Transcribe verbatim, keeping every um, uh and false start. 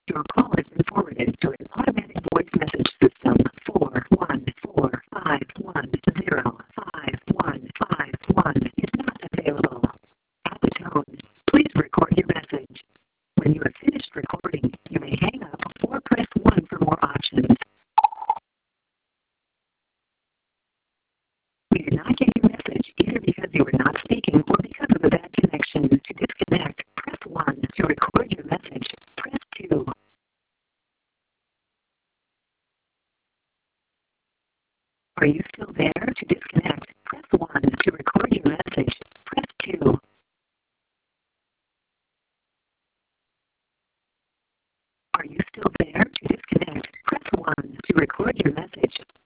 Your call has been forwarded to an automatic voice message system. four one four five one zero five one five one is not available. At the tone, please record your message. When you have finished recording, you may hang up or press one for more options. We did not get your message either because you were not speaking or because of a bad connection. To disconnect, press one. To record your message, press two. Are you still there? To disconnect, press one. To record your message, press two. Are you still there? To disconnect, press one. To record your message,